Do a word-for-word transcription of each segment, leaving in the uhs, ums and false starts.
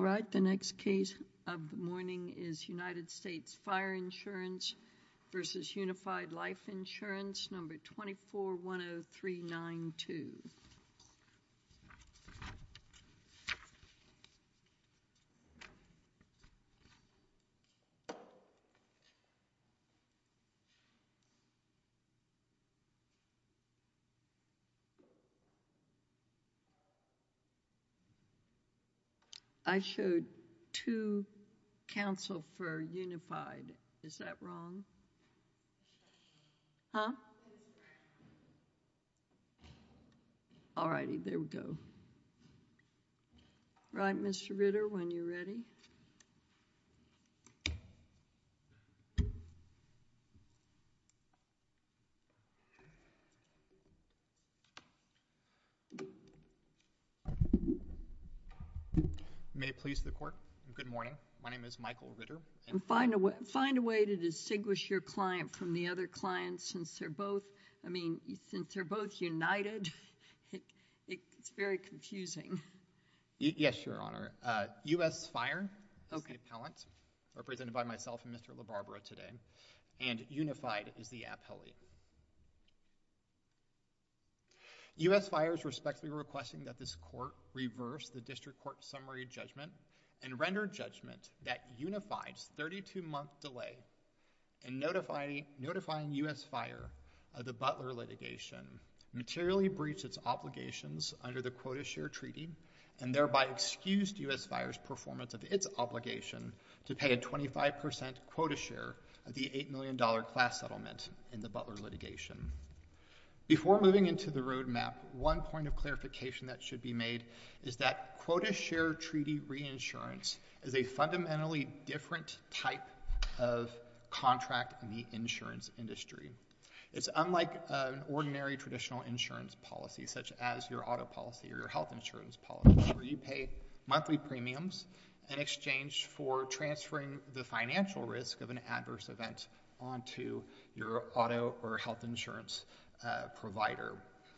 right, the next case of the morning is United States Fire Insurance versus Unified Life Insurance, number twenty-four one oh three nine two. I showed two counsel for Unified. Is that wrong? Huh? All righty, there we go. Right, Mister Ritter, when you're ready. May it please the court. Good morning. My name is Michael Ritter. And find a way, find a way to distinguish your client from the other clients, since they're both, I mean, since they're both united, it, it, it's very confusing. Yes, Your Honor. Uh, U S Fire is okay. the appellant, represented by myself and Mister LaBarbera today, and Unified is the appellee. U S Fire is respectfully requesting that this court reverse the district court summary judgment and render judgment that Unified's thirty-two month delay in notifying, notifying U S Fire of the Butler litigation materially breached its obligations under the Quota Share Treaty and thereby excused U S Fire's performance of its obligation to pay a twenty-five percent quota share of the eight million dollars class settlement in the Butler litigation. Before moving into the roadmap, one point of clarification that should be made is that quota share treaty reinsurance is a fundamentally different type of contract in the insurance industry. It's unlike uh, an ordinary traditional insurance policy, such as your auto policy or your health insurance policy, where you pay monthly premiums in exchange for transferring the financial risk of an adverse event onto your auto or health insurance Uh, provider.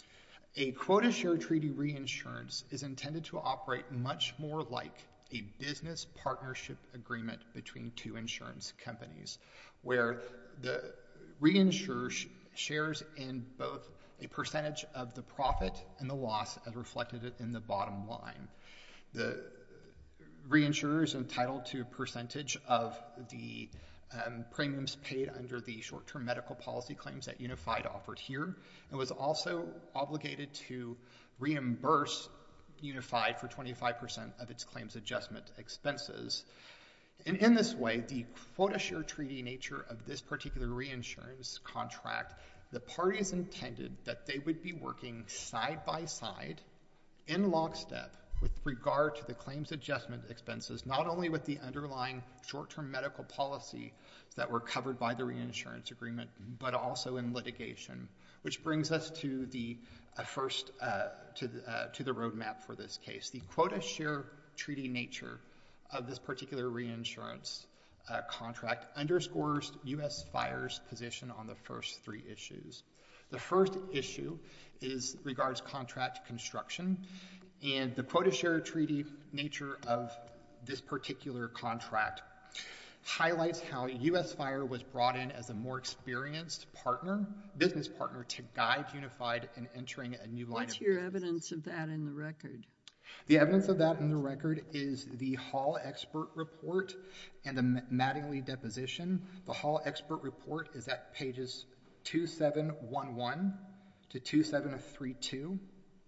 A quota share treaty reinsurance is intended to operate much more like a business partnership agreement between two insurance companies, where the reinsurer sh- shares in both a percentage of the profit and the loss as reflected in the bottom line. The reinsurer is entitled to a percentage of the Um, premiums paid under the short-term medical policy claims that Unified offered here, and was also obligated to reimburse Unified for twenty-five percent of its claims adjustment expenses. And in this way, the quota share treaty nature of this particular reinsurance contract, the parties intended that they would be working side by side in lockstep with regard to the claims adjustment expenses, not only with the underlying short-term medical policy that were covered by the reinsurance agreement, but also in litigation, which brings us to the uh, first, uh, to, the, uh, to the roadmap for this case. The quota share treaty nature of this particular reinsurance uh, contract underscores U S Fire's position on the first three issues. The first issue is regards contract construction, and the quota share treaty nature of this particular contract highlights how U S Fire was brought in as a more experienced partner, business partner, to guide Unified in entering a new line What's of your business. evidence of that in the record? The evidence of that in the record is the Hall expert report and the Mattingly deposition. The Hall expert report is at pages two seven one one to two seven three two.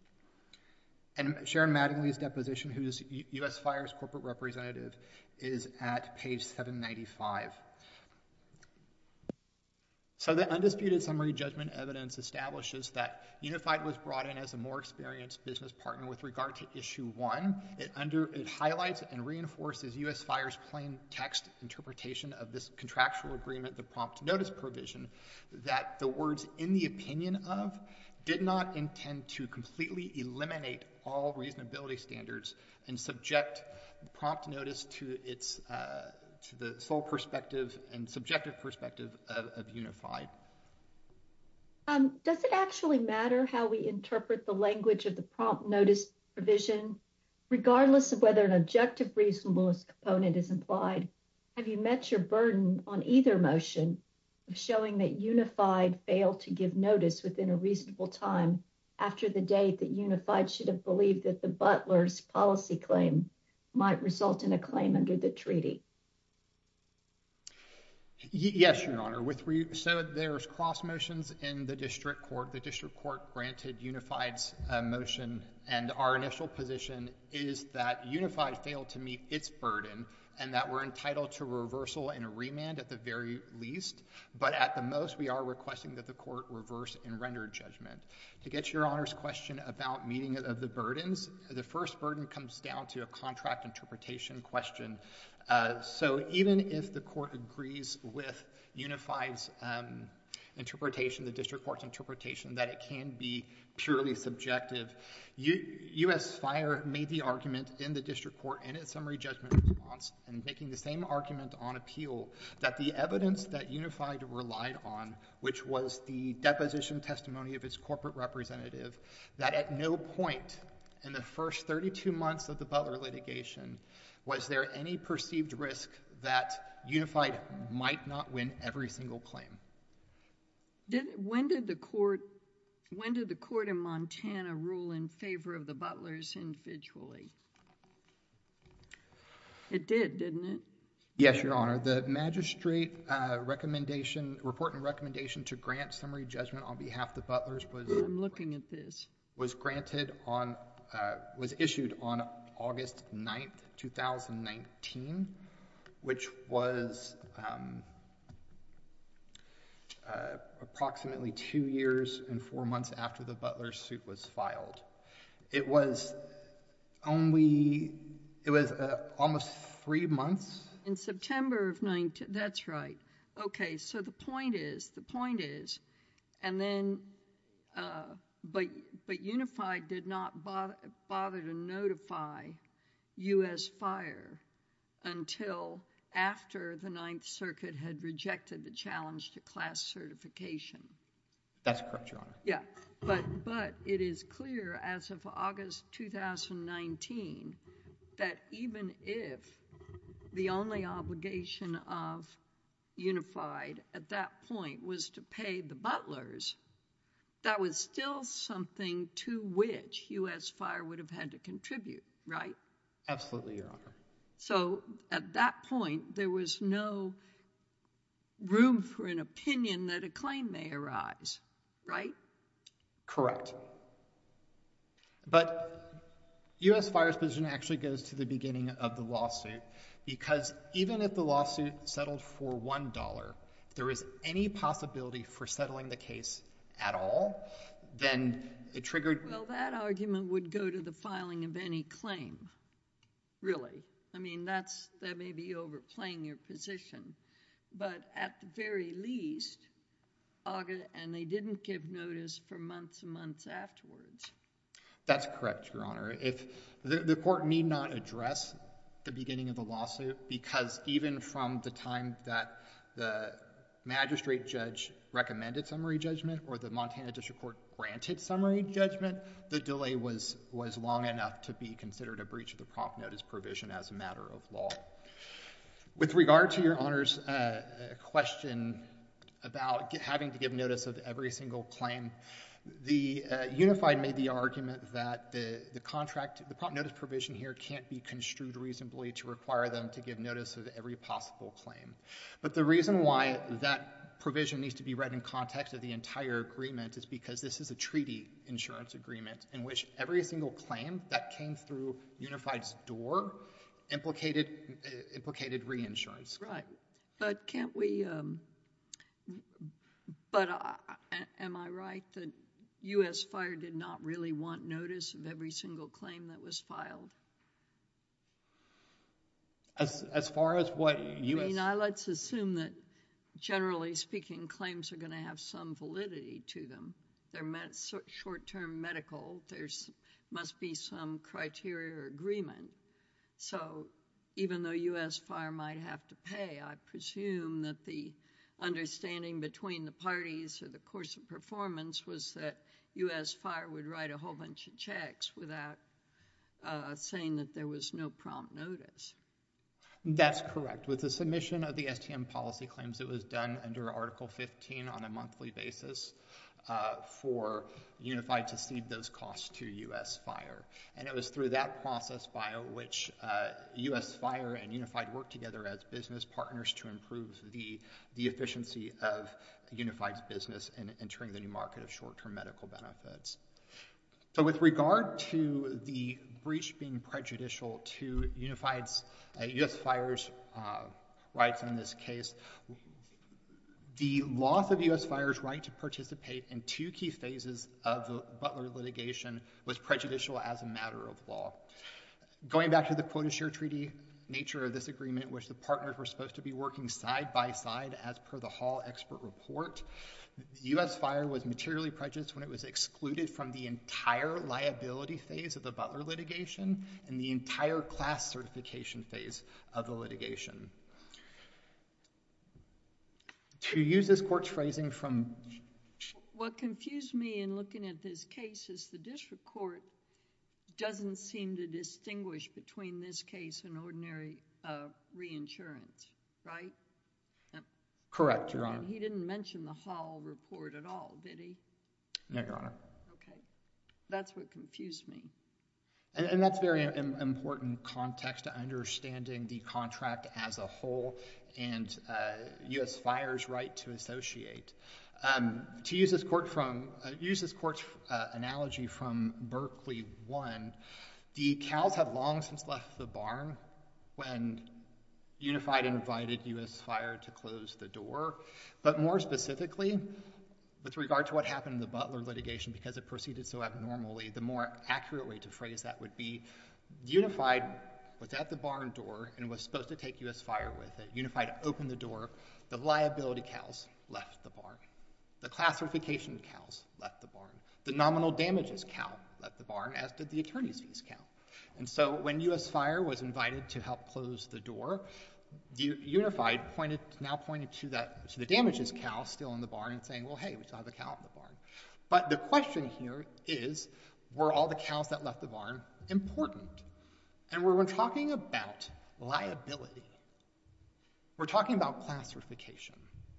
And Sharon Mattingly's deposition, who's U S Fire's corporate representative, is at page seven ninety-five. So the undisputed summary judgment evidence establishes that Unified was brought in as a more experienced business partner with regard to issue one. It under it highlights and reinforces U S Fire's plain text interpretation of this contractual agreement, the prompt notice provision, that the words "in the opinion of" did not intend to completely eliminate all reasonability standards and subject prompt notice to its uh, to the sole perspective and subjective perspective of, of Unified. Um, does it actually matter how we interpret the language of the prompt notice provision? regardless of whether an objective reasonableness component is implied, have you met your burden on either motion of showing that Unified failed to give notice within a reasonable time after the date that Unified should have believed that the Butler's policy claim might result in a claim under the treaty? Yes, Your Honor. With re so there's cross motions in the district court. The district court granted Unified's uh, motion, and our initial position is that Unified failed to meet its burden and that we're entitled to reversal and a remand at the very least. But at the most, we are requesting that the court reverse and render judgment. To get to Your Honor's question about meeting of the burdens, the first burden comes down to a contract interpretation question. Uh, so even if the court agrees with Unified's um, interpretation, the district court's interpretation, that it can be purely subjective, U U.S. Fire made the argument in the district court in its summary judgment response and making the same argument on appeal that the evidence that Unified relied on, which was the deposition testimony of its corporate representative, that at no point in the first thirty-two months of the Butler litigation was there any perceived risk that Unified might not win every single claim. Did, when did the court, when did the court in Montana rule in favor of the Butlers individually? It did, didn't it? Yes, Your Honor. The magistrate uh, recommendation, report and recommendation to grant summary judgment on behalf of the Butlers was. I'm looking at this. Was granted on, uh, was issued on August ninth, two thousand nineteen, which was um, uh, approximately two years and four months after the Butler suit was filed. It was only, it was uh, almost three months. In September of nineteen, that's right. Okay, so the point is, the point is, and then, uh, but, but Unified did not bother, bother to notify U S Fire until after the Ninth Circuit had rejected the challenge to class certification. That's correct, Your Honor. Yeah, but, but it is clear as of August two thousand nineteen that even if the only obligation of Unified at that point was to pay the Butlers, that was still something to which U S Fire would have had to contribute, right? Absolutely, Your Honor. So at that point, there was no room for an opinion that a claim may arise, right? Correct. But U S Fire's position actually goes to the beginning of the lawsuit, because even if the lawsuit settled for one dollar, if there was any possibility for settling the case at all, then it triggered... Well, that argument would go to the filing of any claim, really. I mean, that's, that may be overplaying your position. But at the very least, August, and they didn't give notice for months and months afterwards. That's correct, Your Honor. If the, the court need not address the beginning of the lawsuit, because even from the time that the magistrate judge recommended summary judgment or the Montana District Court granted summary judgment, the delay was, was long enough to be considered a breach of the prompt notice provision as a matter of law. With regard to Your Honor's uh, question about having to give notice of every single claim, the uh, Unified made the argument that the, the contract, the prompt notice provision here can't be construed reasonably to require them to give notice of every possible claim. But the reason why that provision needs to be read in context of the entire agreement is because this is a treaty insurance agreement in which every single claim that came through Unified's door implicated, uh, implicated reinsurance. Right. But can't we, um, but uh, am I right that U S Fire did not really want notice of every single claim that was filed? As, as far as what U S... I mean, I, let's assume that, generally speaking, claims are going to have some validity to them. They're med short-term medical. There must be some criteria or agreement. So even though U S Fire might have to pay, I presume that the understanding between the parties or the course of performance was that U S Fire would write a whole bunch of checks without uh, saying that there was no prompt notice. That's correct. With the submission of the S T M policy claims, it was done under Article fifteen on a monthly basis uh, for Unified to cede those costs to U S Fire. And it was through that process by which uh, U S Fire and Unified worked together as business partners to improve the, the efficiency of Unified's business in entering the new market of short-term medical benefits. So with regard to the breach being prejudicial to Unified's, uh, U S Fire's uh, rights in this case, the loss of U S Fire's right to participate in two key phases of the Butler litigation was prejudicial as a matter of law. Going back to the quota share treaty nature of this agreement, which the partners were supposed to be working side by side as per the Hall expert report, U S Fire was materially prejudiced when it was excluded from the entire liability phase of the Butler litigation and the entire class certification phase of the litigation. To use this court's phrasing from... What confused me in looking at this case is the district court doesn't seem to distinguish between this case and ordinary uh, reinsurance, right? Correct, Your Honor. And he didn't mention the Hall report at all, did he? No, Your Honor. Okay. That's what confused me. And, and that's very im- important context to understanding the contract as a whole and uh, U S Fire's right to associate. Um, to use this court from uh, use this court's uh, analogy from Berkeley one, the cows had long since left the barn when Unified invited U S Fire to close the door. But more specifically, with regard to what happened in the Butler litigation, because it proceeded so abnormally, the more accurate way to phrase that would be Unified was at the barn door and was supposed to take U S Fire with it. Unified opened the door. The liability cows left the barn. The class certification cows left the barn. The nominal damages cow left the barn, as did the attorney's fees cow. And so when U S Fire was invited to help close the door, Unified pointed, now pointed to that to the damages cow still in the barn and saying, well, hey, we still have a cow in the barn. But the question here is, were all the cows that left the barn important? And when we're talking about liability, we're talking about class certification.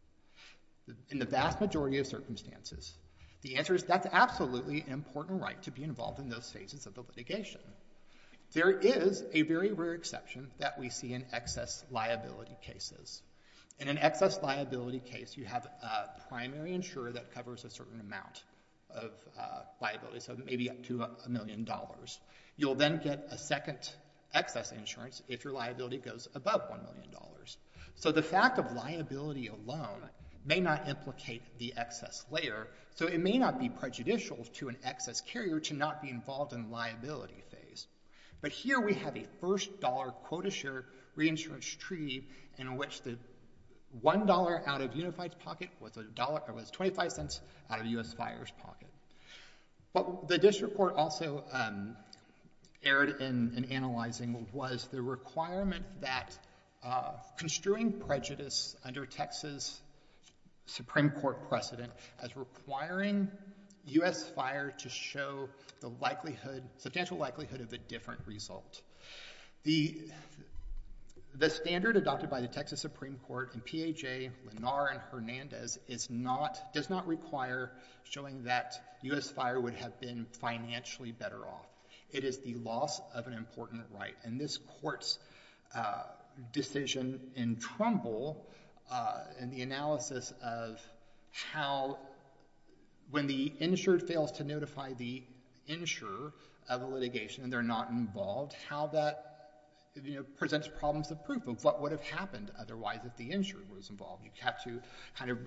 In the vast majority of circumstances, the answer is that's absolutely an important right to be involved in those phases of the litigation. There is a very rare exception that we see in excess liability cases. In an excess liability case, you have a primary insurer that covers a certain amount of uh, liability, so maybe up to a, a million dollars. You'll then get a second excess insurance if your liability goes above one million dollars. So the fact of liability alone may not implicate the excess layer, so it may not be prejudicial to an excess carrier to not be involved in the liability phase. But here we have a first dollar quota share reinsurance treaty in which the one dollar out of Unified's pocket was a dollar, or was twenty-five cents out of U S Fire's pocket. What the district court also um, erred in, in analyzing was the requirement that uh, construing prejudice under Texas Supreme Court precedent as requiring U S Fire to show the likelihood, substantial likelihood of a different result. The, the standard adopted by the Texas Supreme Court in P A J, Lennar, and Hernandez is not, does not require showing that U S Fire would have been financially better off. It is the loss of an important right. And this court's uh, decision in Trumbull uh, in the analysis of how when the insured fails to notify the insurer of a litigation and they're not involved, how that you know, presents problems of proof of what would have happened otherwise if the insured was involved. You have to kind of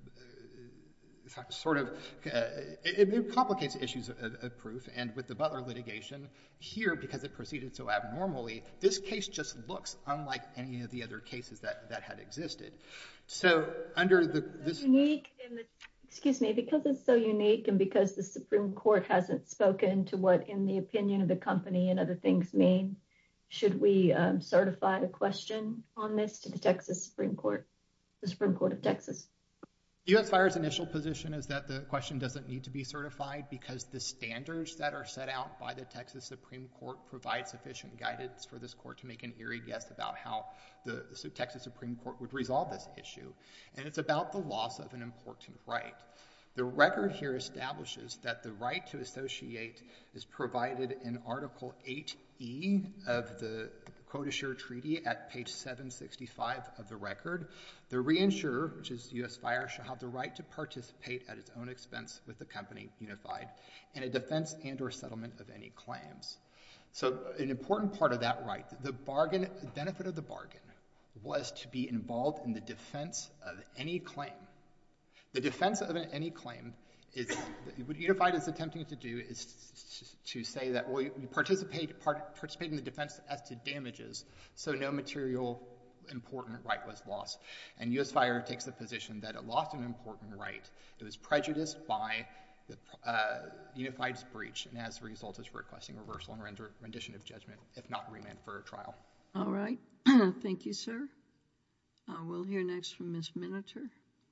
uh, sort of, uh, it, it complicates issues of, of proof. And with the Butler litigation here, because it proceeded so abnormally, this case just looks unlike any of the other cases that, that had existed. So under the... this unique in the Excuse me, because it's so unique and because the Supreme Court hasn't spoken to what, in the opinion of the company and other things mean, should we um, certify a question on this to the Texas Supreme Court, the Supreme Court of Texas? U S Fire's initial position is that the question doesn't need to be certified because the standards that are set out by the Texas Supreme Court provide sufficient guidance for this court to make an eerie guess about how the Texas Supreme Court would resolve this issue. And it's about the loss of an important right. The record here establishes that the right to associate is provided in Article eight E of the Quota-Share Treaty at page seven sixty-five of the record. The reinsurer, which is U S Fire, shall have the right to participate at its own expense with the company, Unified, in a defense and or settlement of any claims. So an important part of that right, the bargain, the benefit of the bargain, was to be involved in the defense of any claim. The defense of any claim is, what Unified is attempting to do is to say that, well, you participate, part, participate in the defense as to damages, so no material important right was lost. And U S Fire takes the position that it lost an important right. It was prejudiced by the uh, Unified's breach, and as a result is requesting reversal and render, rendition of judgment, if not remand for a trial. All right. Thank you, sir. Uh, we'll hear next from Miz Miniter.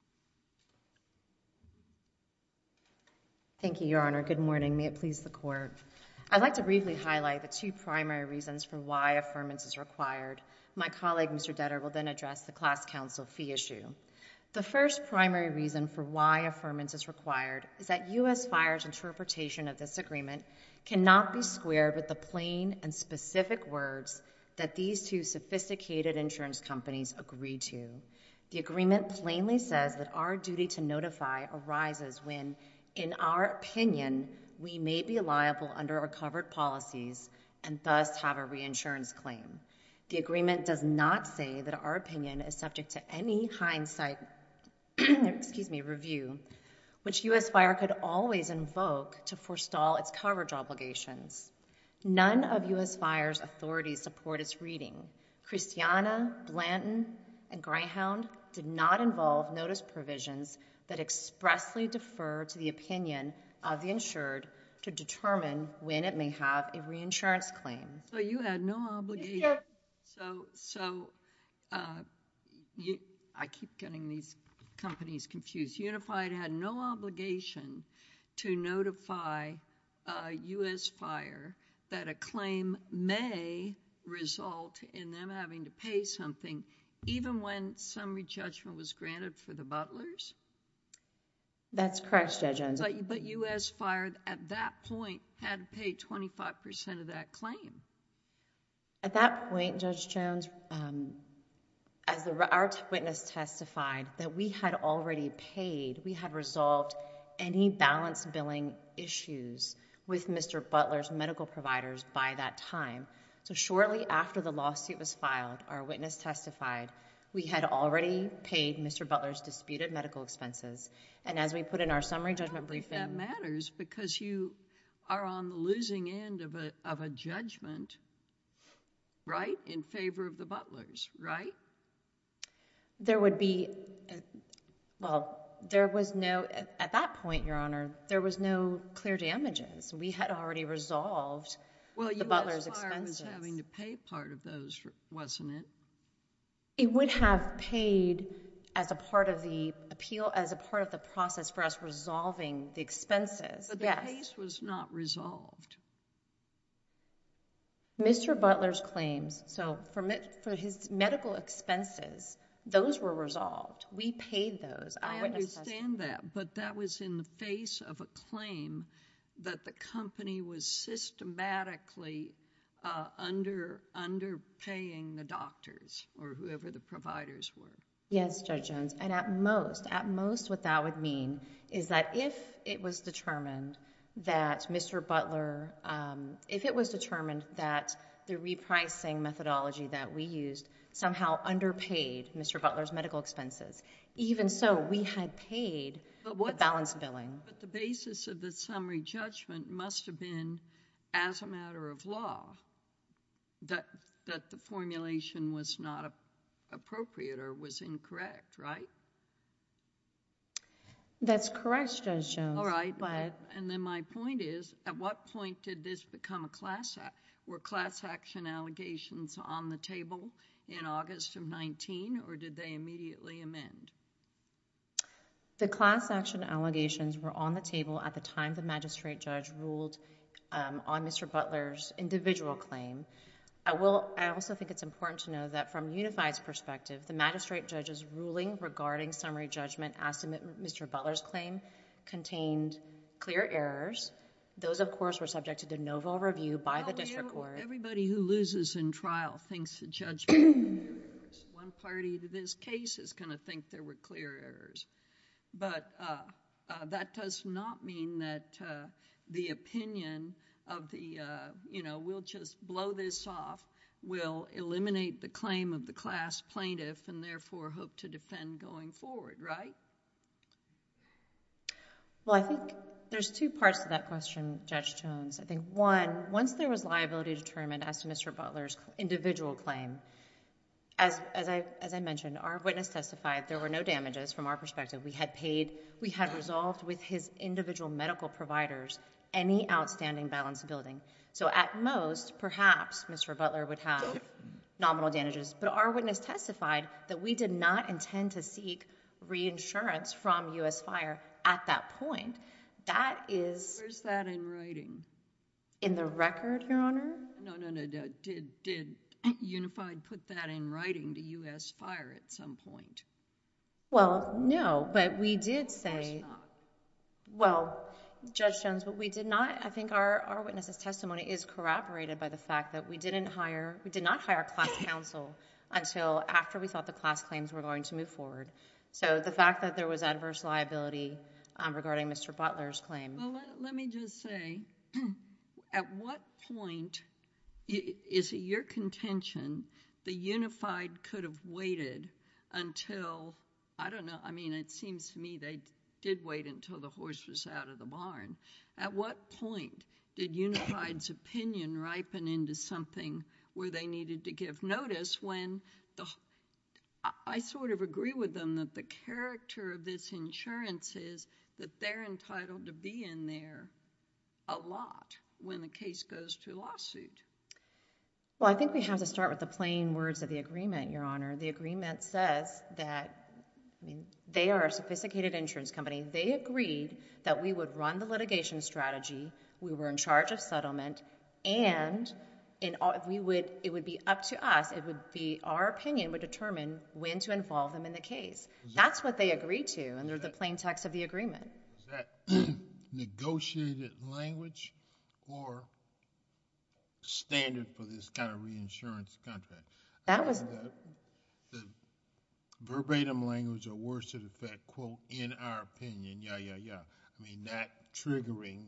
Thank you, Your Honor. Good morning. May it please the Court. I'd like to briefly highlight the two primary reasons for why affirmance is required. My colleague, Mister Detter, will then address the class counsel fee issue. The first primary reason for why affirmance is required is that U S Fire's interpretation of this agreement cannot be squared with the plain and specific words that these two sophisticated insurance companies agreed to. The agreement plainly says that our duty to notify arises when, in our opinion, we may be liable under our covered policies and thus have a reinsurance claim. The agreement does not say that our opinion is subject to any hindsight excuse me, review, which U S Fire could always invoke to forestall its coverage obligations. None of U S Fire's authorities support its reading. Christiana, Blanton, and Greyhound did not involve notice provisions that expressly defer to the opinion of the insured to determine when it may have a reinsurance claim. So you had no obligation. So, so uh, you, I keep getting these companies confused. Unified had no obligation to notify uh, U S Fire that a claim may result in them having to pay something, even when summary judgment was granted for the Butlers? That's correct, Judge Jones. But, but U S Fire at that point had to pay twenty-five percent of that claim. At that point, Judge Jones, um, as the, our witness testified, that we had already paid, we had resolved any balance billing issues with Mister Butler's medical providers by that time. So shortly after the lawsuit was filed, our witness testified we had already paid Mister Butler's disputed medical expenses. And as we put in our summary judgment briefing... That matters because you are on the losing end of a, of a judgment, right, in favor of the Butlers, right? There would be... Well, there was no... At that point, Your Honor, there was no clear damages. We had already resolved well, the Butler's expenses. Well, U S Fire was having to pay part of those, wasn't it? It would have paid as a part of the appeal, as a part of the process for us resolving the expenses. But the yes. case was not resolved. Mister Butler's claims, so for, for his medical expenses, those were resolved. We paid those. Our I understand that, but that was in the face of a claim that the company was systematically uh, under underpaying the doctors or whoever the providers were. Yes, Judge Jones. And at most, at most what that would mean is that if it was determined that Mister Butler, um, if it was determined that the repricing methodology that we used somehow underpaid Mister Butler's medical expenses, even so, we had paid the balance billing. But the basis of the summary judgment must have been, as a matter of law, that that the formulation was not a, appropriate or was incorrect, right? That's correct, Judge Jones. All right, but and then my point is, at what point did this become a class act? Were class action allegations on the table in August of nineteen, or did they immediately amend? The class action allegations were on the table at the time the magistrate judge ruled um, on Mister Butler's individual claim. I will. I also think it's important to know that from Unified's perspective, the magistrate judge's ruling regarding summary judgment as to Mister Butler's claim contained clear errors. Those, of course, were subject to de novo review by the district court. Everybody who loses in trial thinks the judgment was clear errors. One party to this case is going to think there were clear errors. But uh, uh, that does not mean that uh, the opinion of the, uh, you know, we'll just blow this off, will eliminate the claim of the class plaintiff and therefore hope to defend going forward, right? Well, I think there's two parts to that question, Judge Jones. I think, one, once there was liability determined as to Mister Butler's individual claim, as, as, I, as I mentioned, our witness testified there were no damages from our perspective. We had paid, we had resolved with his individual medical providers any outstanding balance building. So at most, perhaps Mister Butler would have nominal damages. But our witness testified that we did not intend to seek reinsurance from U S Fire at that point. That is... Where's that in writing? In the record, Your Honor? No, no, no. no. Did, did Unified put that in writing to U S Fire at some point? Well, no, but we did say... Of course not. Well, Judge Jones, but we did not... I think our, our witness's testimony is corroborated by the fact that we didn't hire... We did not hire class counsel until after we thought the class claims were going to move forward. So the fact that there was adverse liability um, regarding Mister Butler's claim... Well, let, let me just say, at what point is it your contention the Unified could have waited until, I don't know, I mean, it seems to me they did wait until the horse was out of the barn. At what point did Unified's opinion ripen into something where they needed to give notice when the... I sort of agree with them that the character of this insurance is that they're entitled to be in there a lot when the case goes to lawsuit. Well, I think we have to start with the plain words of the agreement, Your Honor. The agreement says that, I mean, they are a sophisticated insurance company. They agreed that we would run the litigation strategy, we were in charge of settlement, and in all, we would, it would be up to us, it would be, our opinion would determine when to involve them in the case. That's what they agreed to under the plain text of the agreement. Is that negotiated language or standard for this kind of reinsurance contract? That was... The, the verbatim language or words to the effect, quote, in our opinion, yeah, yeah, yeah. I mean, that triggering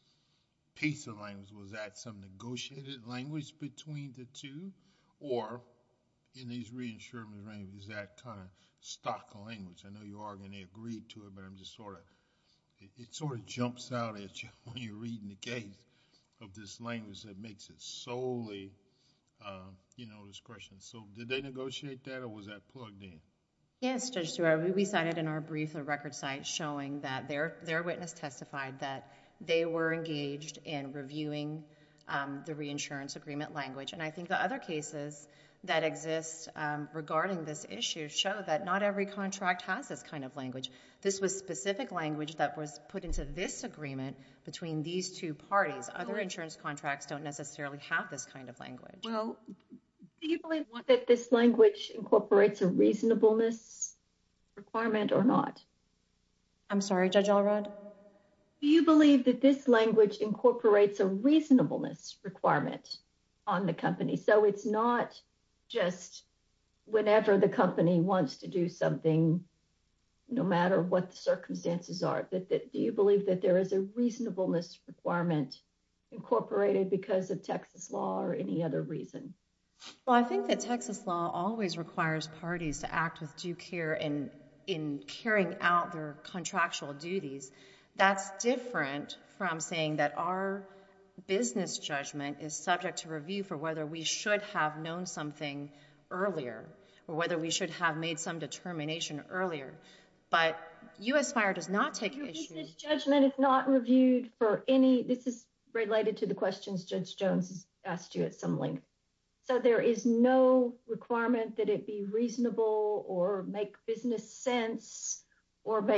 piece of language, was that some negotiated language between the two? Or in these reinsurance arrangements, is that kind of stock language? I know you're arguing they agreed to it, but I'm just sort of, it, it sort of jumps out at you when you're reading the case of this language that makes it solely, uh, you know, discretion. So did they negotiate that or was that plugged in? Yes, Judge Stewart, we cited in our brief the record site showing that their, their witness testified that they were engaged in reviewing um, the reinsurance agreement language. And I think the other cases that exist um, regarding this issue show that not every contract has this kind of language. This was specific language that was put into this agreement between these two parties. Other insurance contracts don't necessarily have this kind of language. Well, do you believe that this language incorporates a reasonableness requirement or not? I'm sorry, Judge Alrod? Do you believe that this language incorporates a reasonableness requirement on the company? So it's not just whenever the company wants to do something, no matter what the circumstances are. That, that, do you believe that there is a reasonableness requirement incorporated because of Texas law or any other reason? Well, I think that Texas law always requires parties to act with due care in, in carrying out their contractual duties. That's different from saying that our business judgment is subject to review for whether we should have known something earlier or whether we should have made some determination earlier. But U S Fire does not take Your issue. Business judgment is not reviewed for any, this is related to the questions Judge Jones has asked you at some length. So there is no requirement that it be reasonable or make business sense or make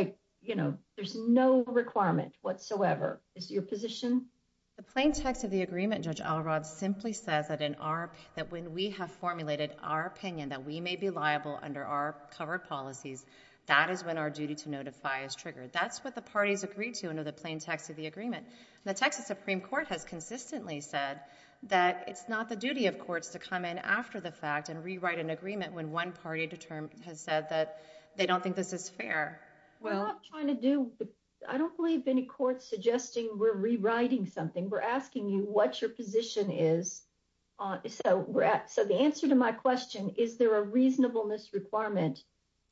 you know, there's no requirement whatsoever. Is your position? The plain text of the agreement, Judge Elrod, simply says that in our that when we have formulated our opinion that we may be liable under our covered policies, that is when our duty to notify is triggered. That's what the parties agreed to under the plain text of the agreement. The Texas Supreme Court has consistently said that it's not the duty of courts to come in after the fact and rewrite an agreement when one party determined, has said that they don't think this is fair. Well, we're not trying to do, I don't believe any court's suggesting we're rewriting something. We're asking you what your position is. On, so we're at, so the answer to my question, is there a reasonableness requirement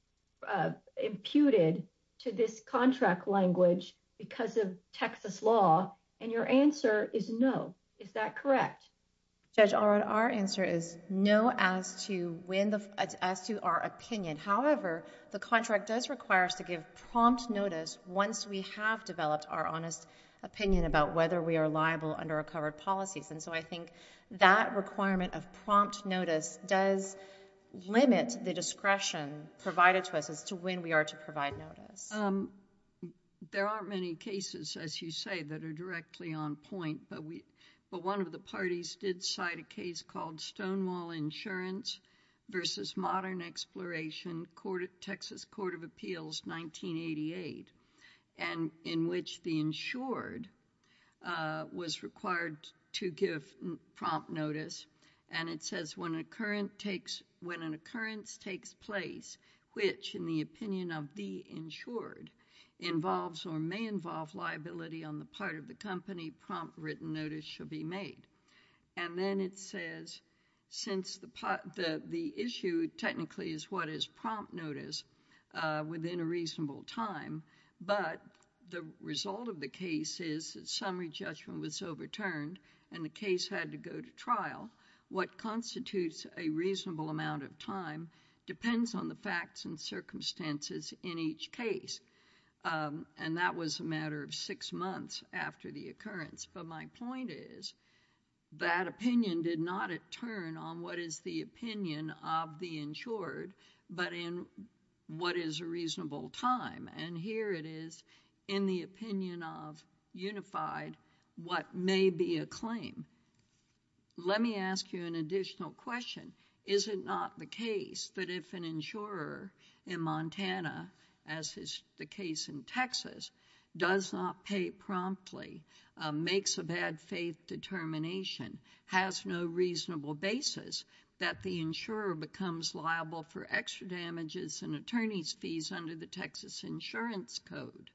uh, imputed to this contract language because of Texas law? And your answer is no. Is that correct? Judge Elrod, our answer is no as to when the as to our opinion. However, the contract does require us to give prompt notice once we have developed our honest opinion about whether we are liable under our covered policies. And so I think that requirement of prompt notice does limit the discretion provided to us as to when we are to provide notice. Um, there aren't many cases, as you say, that are directly on point, but we, but one of the parties did cite a case called Stonewall Insurance versus Modern Exploration, Court, Texas Court of Appeals, nineteen eighty-eight, and in which the insured uh, was required to give prompt notice. And it says when an occurrence takes when an occurrence takes place, which, in the opinion of the insured, involves or may involve liability on the part of the company, prompt written notice shall be made. And then it says, since the the, the issue technically is what is prompt notice uh, within a reasonable time, but the result of the case is that summary judgment was overturned and the case had to go to trial. What constitutes a reasonable amount of time depends on the facts and circumstances in each case. Um, and that was a matter of six months after the occurrence. But my point is that opinion did not turn on what is the opinion of the insured, but in what is a reasonable time. And here it is in the opinion of Unified what may be a claim. Let me ask you an additional question. Is it not the case that if an insurer in Montana, as is the case in Texas, does not pay promptly, uh, makes a bad faith determination, has no reasonable basis, that the insurer becomes liable for extra damages and attorney's fees under the Texas Insurance Code?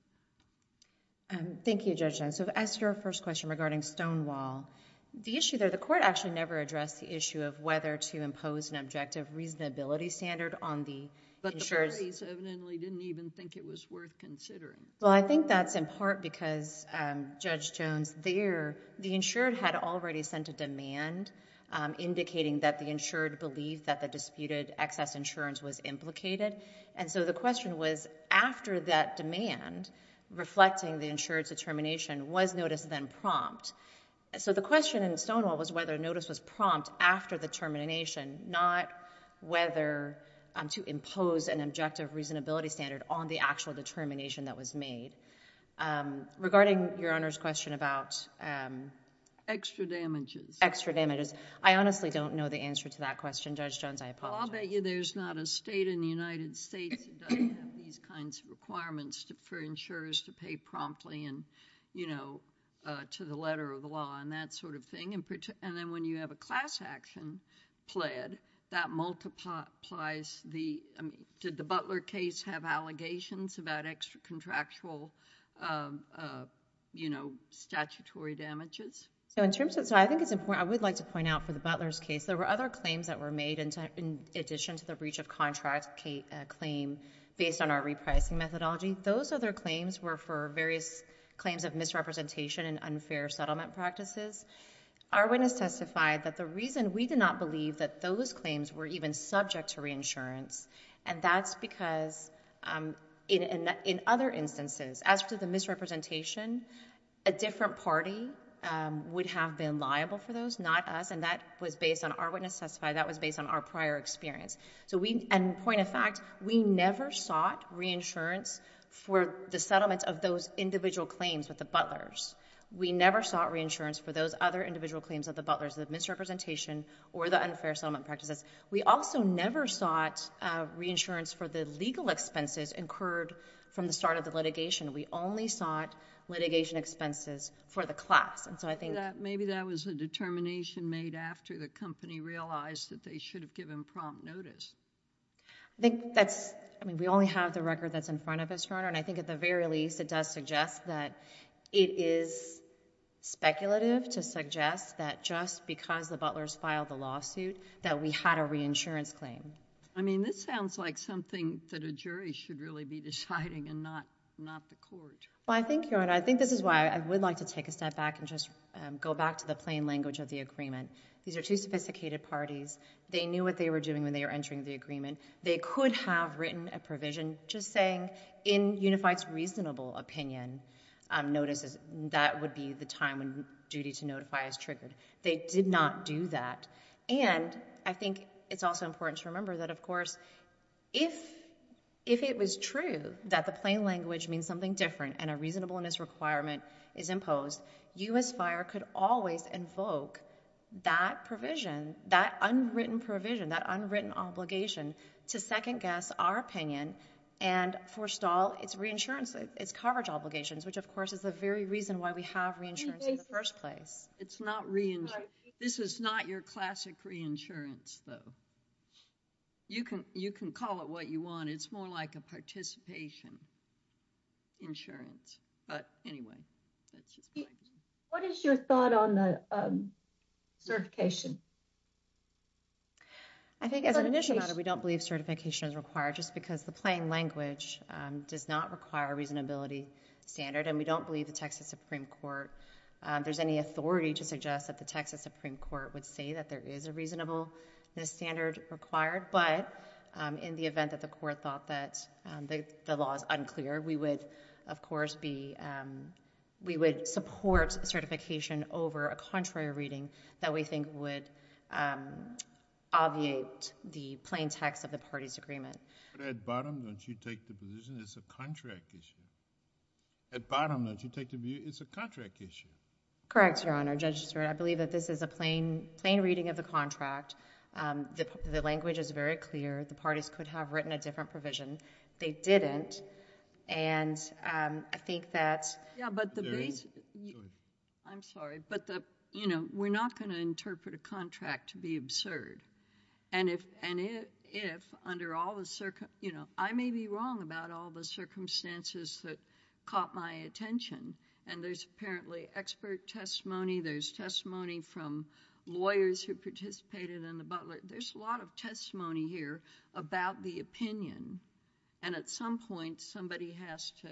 Um, thank you, Judge Jones. So as to your first question regarding Stonewall, the issue there, the court actually never addressed the issue of whether to impose an objective reasonability standard on the But insured. the parties evidently didn't even think it was worth considering. Well, I think that's in part because, um, Judge Jones, there, the insured had already sent a demand um, indicating that the insured believed that the disputed excess insurance was implicated. And so the question was, after that demand, reflecting the insured's determination, was notice then prompt? So the question in Stonewall was whether notice was prompt after the termination, not whether um, to impose an objective reasonability standard on the actual determination that was made. Um, regarding Your Honor's question about um, extra damages. Extra damages, I honestly don't know the answer to that question, Judge Jones. I apologize. Well, I'll bet you there's not a state in the United States that doesn't have these kinds of requirements to, for insurers to pay promptly and, you know, uh, to the letter of the law and that sort of thing. And, and then when you have a class action pled, that multiplies the, I mean, did the Butler case have allegations about extra contractual, um, uh, you know, statutory damages? So in terms of, so I think it's important, I would like to point out for the Butler's case, there were other claims that were made in, in addition to the breach of contract ca- uh, claim based on our repricing methodology. Those other claims were for various claims of misrepresentation and unfair settlement practices. Our witness testified that the reason we did not believe that those claims were even subject to reinsurance, and that's because um, in, in, in other instances, as to the misrepresentation, a different party um, would have been liable for those, not us, and that was based on our witness testified, that was based on our prior experience. So we, and point of fact, we never sought reinsurance for the settlement of those individual claims with the Butlers. We never sought reinsurance for those other individual claims of the Butlers, the misrepresentation or the unfair settlement practices. We also never sought uh, reinsurance for the legal expenses incurred from the start of the litigation. We only sought litigation expenses for the class. And so I think that maybe that was a determination made after the company realized that they should have given prompt notice. I think that's, I mean, we only have the record that's in front of us, Your Honor, and I think at the very least it does suggest that it is speculative to suggest that just because the Butlers filed the lawsuit that we had a reinsurance claim. I mean, this sounds like something that a jury should really be deciding and not not the court. Well, I think, Your Honor, I think this is why I would like to take a step back and just um, go back to the plain language of the agreement. These are two sophisticated parties. They knew what they were doing when they were entering the agreement. They could have written a provision just saying, in Unified's reasonable opinion, um, notices, that would be the time when duty to notify is triggered. They did not do that. And I think it's also important to remember that, of course, if If it was true that the plain language means something different and a reasonableness requirement is imposed, U S Fire could always invoke that provision, that unwritten provision, that unwritten obligation to second-guess our opinion and forestall its reinsurance, its coverage obligations, which, of course, is the very reason why we have reinsurance in the first place. It's not reinsurance. This is not your classic reinsurance, though. You can you can call it what you want. It's more like a participation insurance. But anyway, that's just my view. What is your thought on the um, certification? I think as an initial matter, we don't believe certification is required just because the plain language um, does not require a reasonability standard, and we don't believe the Texas Supreme Court, um, there's any authority to suggest that the Texas Supreme Court would say that there is a reasonable this standard required, but um, in the event that the court thought that um, the, the law is unclear, we would, of course, be um, we would support certification over a contrary reading that we think would um, obviate the plain text of the parties' agreement. But at bottom, don't you take the position it's a contract issue? At bottom, don't you take the view it's a contract issue? Correct, Your Honor. Judge Stewart, I believe that this is a plain plain reading of the contract. Um, the, the language is very clear. The parties could have written a different provision. They didn't. And um, I think that... Yeah, but the base... I'm sorry, but the, you know, we're not going to interpret a contract to be absurd. And if, and if, if under all the circum... You know, I may be wrong about all the circumstances that caught my attention, and there's apparently expert testimony, there's testimony from lawyers who participated in the Butler. There's a lot of testimony here about the opinion, and at some point somebody has to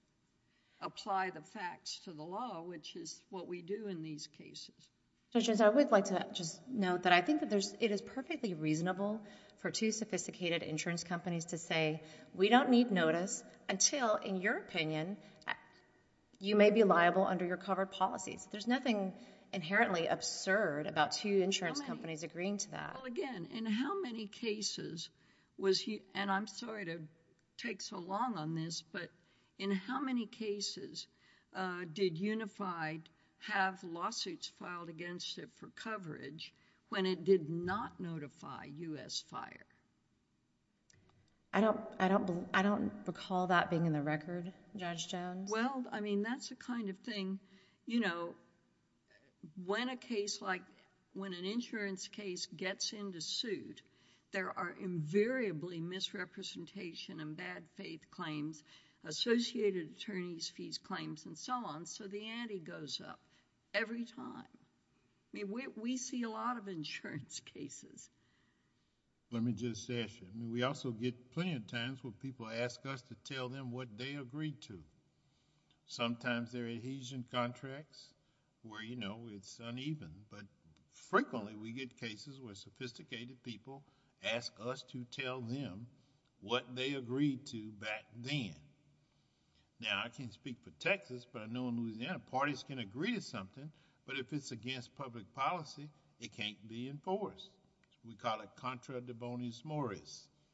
apply the facts to the law, which is what we do in these cases. Judge Jones, I would like to just note that I think that there's, it is perfectly reasonable for two sophisticated insurance companies to say, we don't need notice until, in your opinion, you may be liable under your covered policies. There's nothing inherently absurd about two insurance companies agreeing to that. Well, again, in how many cases was he, and I'm sorry to take so long on this, but in how many cases uh, did Unified have lawsuits filed against it for coverage when it did not notify U S Fire? I don't, I don't, I don't recall that being in the record, Judge Jones. Well, I mean, that's the kind of thing, you know, when a case like, when an insurance case gets into suit, there are invariably misrepresentation and bad faith claims, associated attorneys' fees claims, and so on, so the ante goes up every time. I mean, we, we see a lot of insurance cases. Let me just ask you, I mean, we also get plenty of times where people ask us to tell them what they agreed to. Sometimes they're adhesion contracts where, you know, it's uneven, but frequently we get cases where sophisticated people ask us to tell them what they agreed to back then. Now, I can't speak for Texas, but I know in Louisiana, parties can agree to something, but if it's against public policy, it can't be enforced. We call it contra de bonis moris.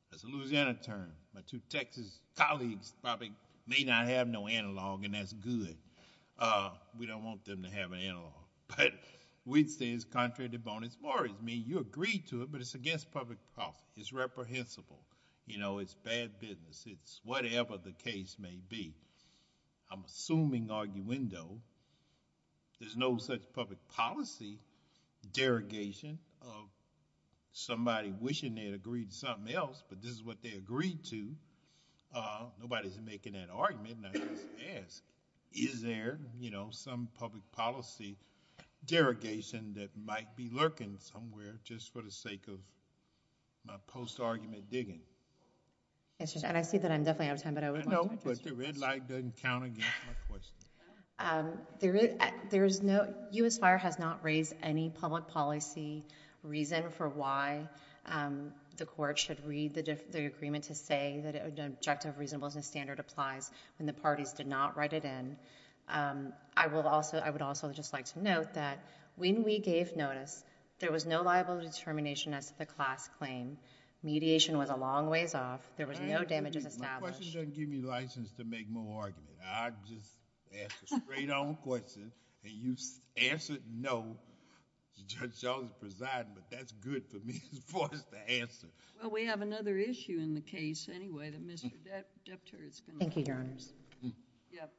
That's a Louisiana term. My two Texas colleagues probably may not have no analog, and that's good. Uh, we don't want them to have an analog. But we'd say it's contrary to bonus mores. I mean, you agree to it, but it's against public policy. It's reprehensible. You know, it's bad business. It's whatever the case may be. I'm assuming, arguendo, there's no such public policy derogation of somebody wishing they'd agreed to something else, but this is what they agreed to. Uh, nobody's making that argument, and I just ask, is there, you know, some public policy derogation that might be lurking somewhere just for the sake of my post-argument digging? Yes, Judge, and I see that I'm definitely out of time, but I would I know, like to address but the your red question. light doesn't count against my question. Um, there is, uh, there is no, U S Fire has not raised any public policy reason for why um, the court should read the, dif- the agreement to say that an objective reasonableness standard applies when the parties did not write it in. Um, I will also, I would also just like to note that when we gave notice, there was no liability determination as to the class claim. Mediation was a long ways off. There was no damages established. My question doesn't give me license to make more argument. I just asked a straight-on question, and you answered no. Judge Jones is presiding, but that's good for me as far as the answer. Well, we have another issue in the case anyway that Mister De- Depter is going to... Thank you, Your Honors. Yep.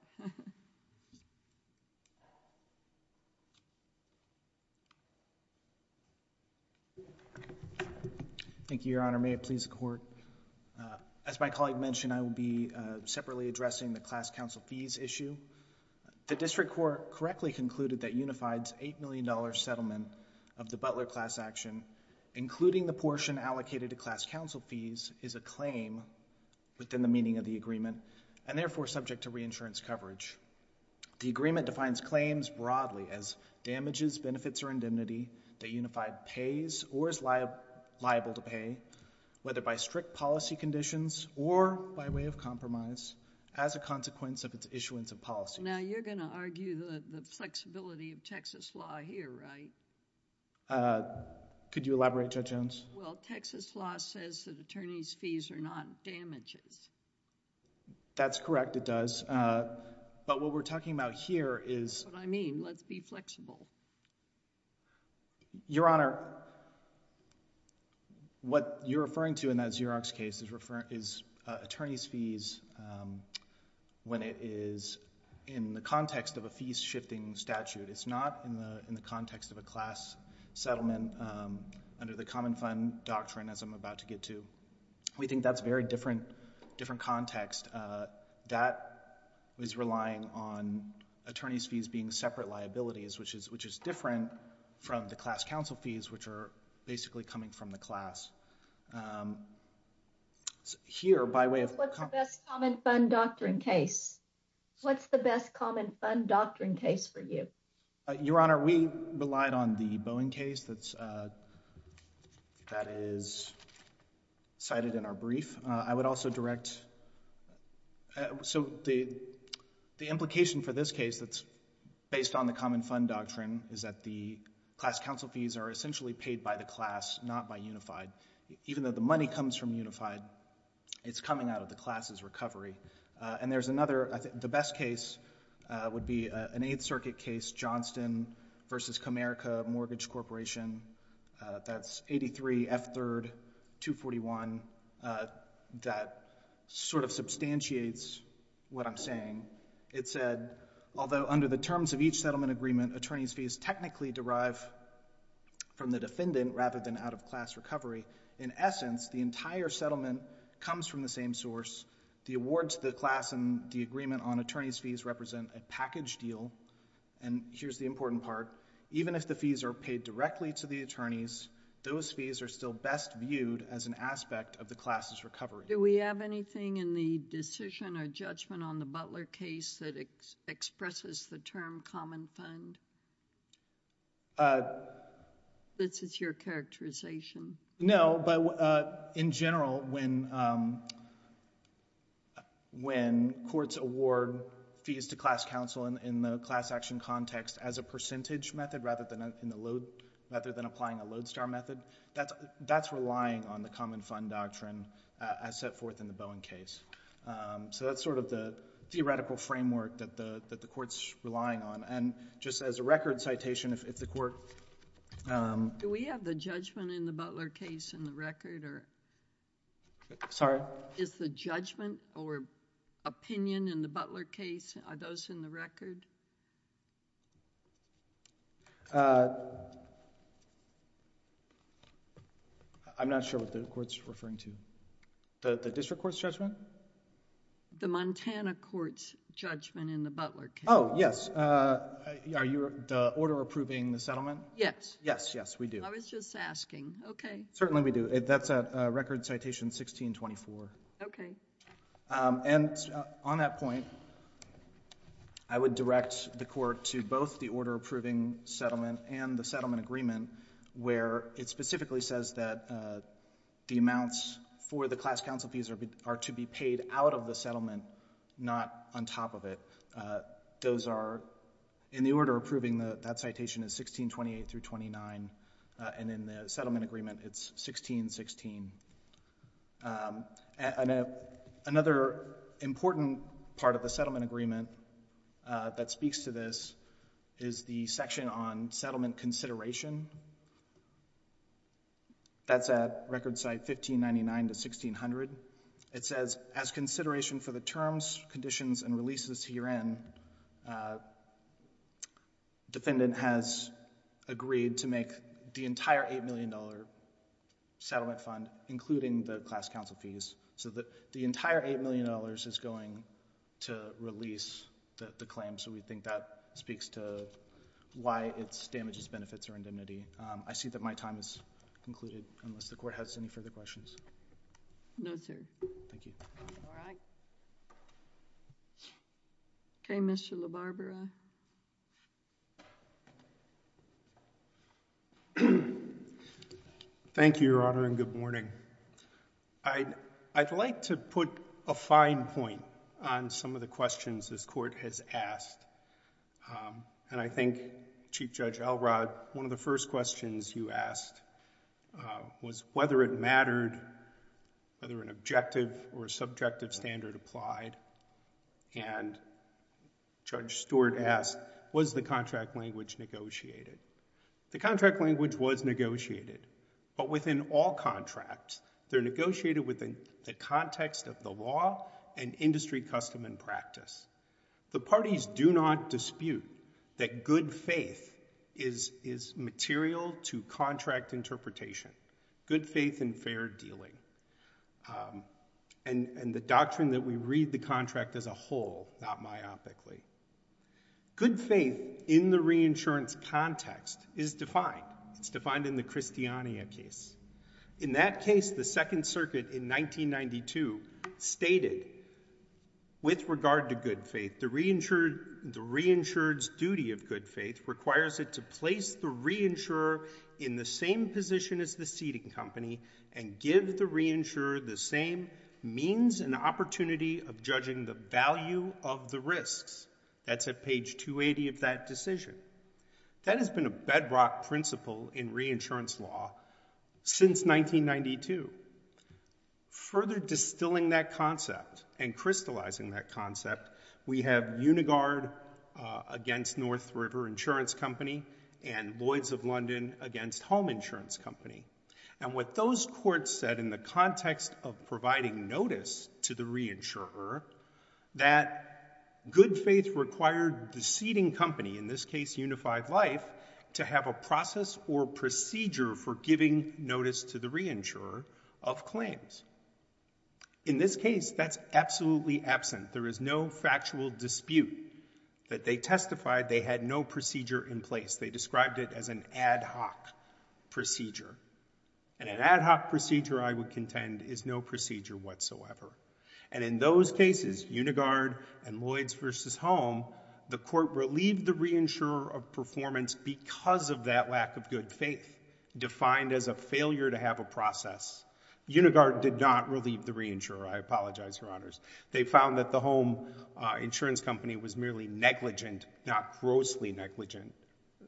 Thank you, Your Honor. May it please the Court. Uh, as my colleague mentioned, I will be uh, separately addressing the class counsel fees issue. The district court correctly concluded that Unified's eight million dollars settlement of the Butler class action, including the portion allocated to class counsel fees, is a claim within the meaning of the agreement and therefore subject to reinsurance coverage. The agreement defines claims broadly as damages, benefits, or indemnity that Unified pays or is li- liable to pay, whether by strict policy conditions or by way of compromise, as a consequence of its issuance of policy. Now, you're going to argue the, the flexibility of Texas law here, right? Uh, could you elaborate, Judge Jones? Well, Texas law says that attorney's fees are not damages. That's correct, it does. Uh, but what we're talking about here is... That's what I mean. Let's be flexible. Your Honor, what you're referring to in that Xerox case is, refer- is uh, attorney's fees um, when it is in the context of a fee-shifting statute. It's not in the in the context of a class settlement um, under the common fund doctrine, as I'm about to get to. We think that's a very different different context. Uh, that is relying on attorney's fees being separate liabilities, which is which is different from the class counsel fees, which are basically coming from the class. Um, so here, by way of... What's com- the best common fund doctrine case? What's the best common fund doctrine case for you? Uh, Your Honor, we relied on the Boeing case that's uh, that is cited in our brief. Uh, I would also direct... Uh, so the the implication for this case that's based on the common fund doctrine is that the class counsel fees are essentially paid by the class, not by Unified. Even though the money comes from Unified, it's coming out of the class's recovery. Uh, and there's another, I think the best case uh, would be uh, an Eighth Circuit case, Johnston versus Comerica Mortgage Corporation. Uh, that's eighty-three F third two forty-one. Uh, that sort of substantiates what I'm saying. It said, although under the terms of each settlement agreement, attorney's fees technically derive from the defendant rather than out of class recovery, in essence, the entire settlement comes from the same source. The awards to the class and the agreement on attorney's fees represent a package deal. And here's the important part. Even if the fees are paid directly to the attorneys, those fees are still best viewed as an aspect of the class's recovery. Do we have anything in the decision or judgment on the Butler case that ex- expresses the term common fund? Uh, This is your characterization. no, but uh, in general, when um, when courts award fees to class counsel in, in the class action context as a percentage method rather than in the load rather than applying a lodestar method. That's, that's relying on the common fund doctrine uh, as set forth in the Bowen case. Um, so that's sort of the theoretical framework that the, that the court's relying on. And just as a record citation, if, if the court... Um, Do we have the judgment in the Butler case in the record, or... Sorry? Is the judgment or opinion in the Butler case, are those in the record? Uh, I'm not sure what the court's referring to. The, the district court's judgment? The Montana court's judgment in the Butler case. Oh, yes. Uh, are you the order approving the settlement? Yes. Yes, yes, we do. I was just asking. Okay. Certainly we do. It, that's at uh, record citation sixteen twenty-four. Okay. Um, and uh, on that point, I would direct the court to both the order approving settlement and the settlement agreement, where it specifically says that uh, the amounts for the class counsel fees are, be, are to be paid out of the settlement, not on top of it. Uh, those are, in the order approving the, that citation is sixteen twenty-eight through twenty-nine, uh, and in the settlement agreement it's sixteen sixteen. Um, and and a, another important part of the settlement agreement uh, that speaks to this is the section on settlement consideration. That's at record site fifteen ninety-nine to sixteen hundred. It says, as consideration for the terms, conditions, and releases herein, uh, defendant has agreed to make the entire eight million dollars settlement fund, including the class counsel fees. So the, the entire eight million dollars is going to release the, the claim. So we think that speaks to why it's damages, benefits, or indemnity. Um, I see that my time is concluded, unless the court has any further questions. No, sir. Thank you. All right. Okay, Mister LaBarbera. Thank you, Your Honor, and good morning. I'd, I'd like to put a fine point on some of the questions this court has asked. Um, and I think, Chief Judge Elrod, one of the first questions you asked uh, was whether it mattered, whether an objective or a subjective standard applied. And Judge Stewart asked, was the contract language negotiated? The contract language was negotiated, but within all contracts, they're negotiated within the context of the law and industry custom and practice. The parties do not dispute that good faith is, is material to contract interpretation, good faith and fair dealing. Um, and, and the doctrine that we read the contract as a whole, not myopically. Good faith in the reinsurance context is defined. It's defined in the Christiania case. In that case, the Second Circuit in nineteen ninety-two stated, with regard to good faith, the reinsured, the reinsured's duty of good faith requires it to place the reinsurer in the same position as the ceding company and give the reinsurer the same means and opportunity of judging the value of the risks. That's at page two eighty of that decision. That has been a bedrock principle in reinsurance law since nineteen ninety-two. Further distilling that concept and crystallizing that concept, we have Unigard uh, against North River Insurance Company and Lloyd's of London against Home Insurance Company. And what those courts said in the context of providing notice to the reinsurer that good faith required the ceding company, in this case Unified Life, to have a process or procedure for giving notice to the reinsurer of claims. In this case, that's absolutely absent. There is no factual dispute that they testified they had no procedure in place. They described it as an ad hoc procedure. And an ad hoc procedure, I would contend, is no procedure whatsoever. And in those cases, Unigard and Lloyd's versus Home, the court relieved the reinsurer of performance because of that lack of good faith, defined as a failure to have a process. Unigard did not relieve the reinsurer. I apologize, Your Honors. They found that the home uh, insurance company was merely negligent, not grossly negligent.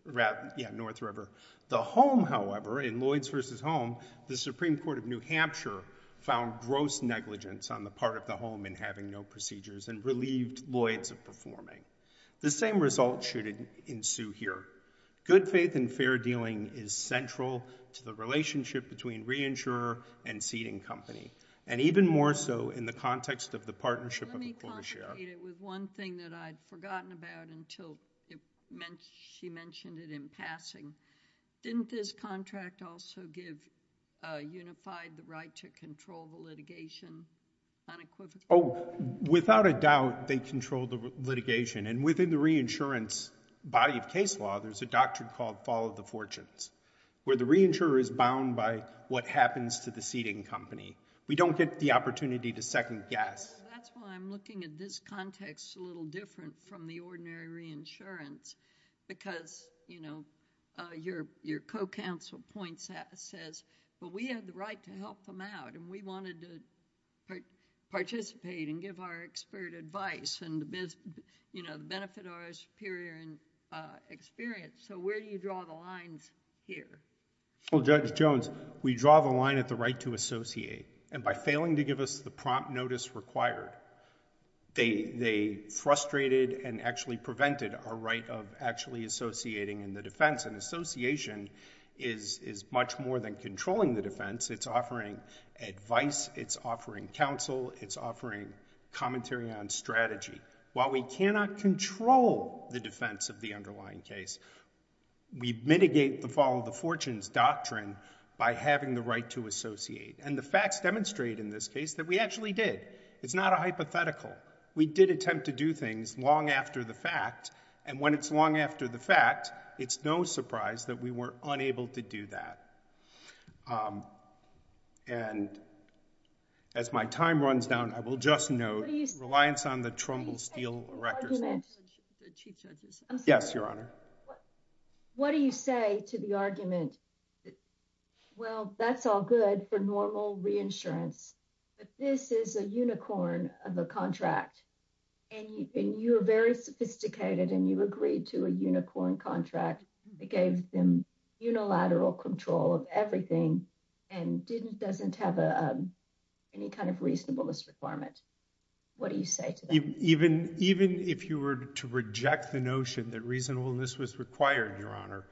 rather, yeah, North River. The home, however, in Lloyds versus Home, the Supreme Court of New Hampshire found gross negligence on the part of the home in having no procedures and relieved Lloyds of performing. The same result should ensue here. Good faith and fair dealing is central to the relationship between reinsurer and ceding company, and even more so in the context of the partnership Let of a me quota share. complicate it with one thing that I'd forgotten about until it meant she mentioned it in passing. Didn't this contract also give uh, Unified the right to control the litigation unequivocally? Oh, without a doubt, they control the litigation. And within the reinsurance body of case law, there's a doctrine called follow the fortunes, where the reinsurer is bound by what happens to the ceding company. We don't get the opportunity to second guess. Well, that's why I'm looking at this context a little different from the ordinary reinsurance, because, you know, uh, your your co-counsel points out, says, but we had the right to help them out, and we wanted to par- participate and give our expert advice and, the, you know, the benefit of our superior and, uh, experience. So where do you draw the lines here? Well, Judge Jones, we draw the line at the right to associate. And by failing to give us the prompt notice required, they they frustrated and actually prevented our right of actually associating in the defense. And association is is much more than controlling the defense. It's offering advice, it's offering counsel, it's offering commentary on strategy. While we cannot control the defense of the underlying case, we mitigate the follow the fortunes doctrine by having the right to associate. And the facts demonstrate in this case that we actually did. It's not a hypothetical. We did attempt to do things long after the fact, and when it's long after the fact, it's no surprise that we were unable to do that. Um, and as my time runs down, I will just note reliance on the Trumbull Steel Erectors. Argument. The Chief Justice. I'm sorry. Yes, Your Honor. What do you say to the argument that, well, that's all good for normal reinsurance, but this is a unicorn of a contract, and you, and you're very sophisticated, and you agreed to a unicorn contract that gave them unilateral control of everything and didn't doesn't have a um, any kind of reasonableness requirement. What do you say to that? Even, even if you were to reject the notion that reasonableness was required, Your Honor,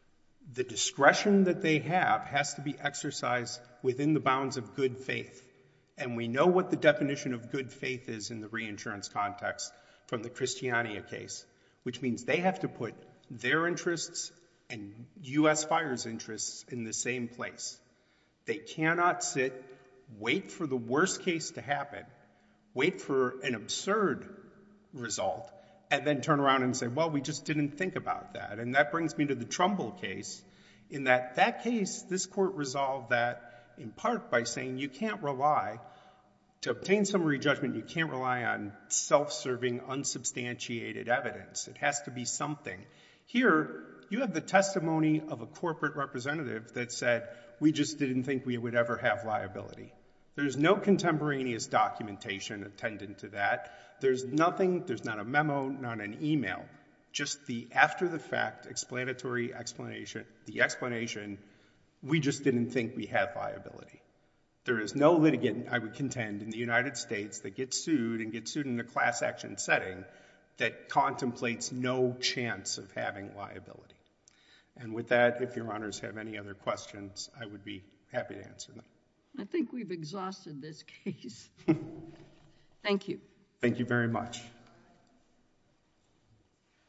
the discretion that they have has to be exercised within the bounds of good faith. And we know what the definition of good faith is in the reinsurance context from the Christiania case, which means they have to put their interests and U S Fire's interests in the same place. They cannot sit, wait for the worst case to happen, wait for an absurd result, and then turn around and say, well, we just didn't think about that. And that brings me to the Trumbull case. In that, that case, this court resolved that in part by saying you can't rely, to obtain summary judgment, you can't rely on self-serving, unsubstantiated evidence. It has to be something. Here, you have the testimony of a corporate representative that said, we just didn't think we would ever have liability. There's no contemporaneous documentation attendant to that. There's nothing, there's not a memo, not an email, just the after-the-fact explanatory explanation, the explanation, we just didn't think we had liability. There is no litigant, I would contend, in the United States that gets sued and gets sued in a class action setting that contemplates no chance of having liability. And with that, if Your Honors have any other questions, I would be happy to answer them. I think we've exhausted this case. Thank you. Thank you very much.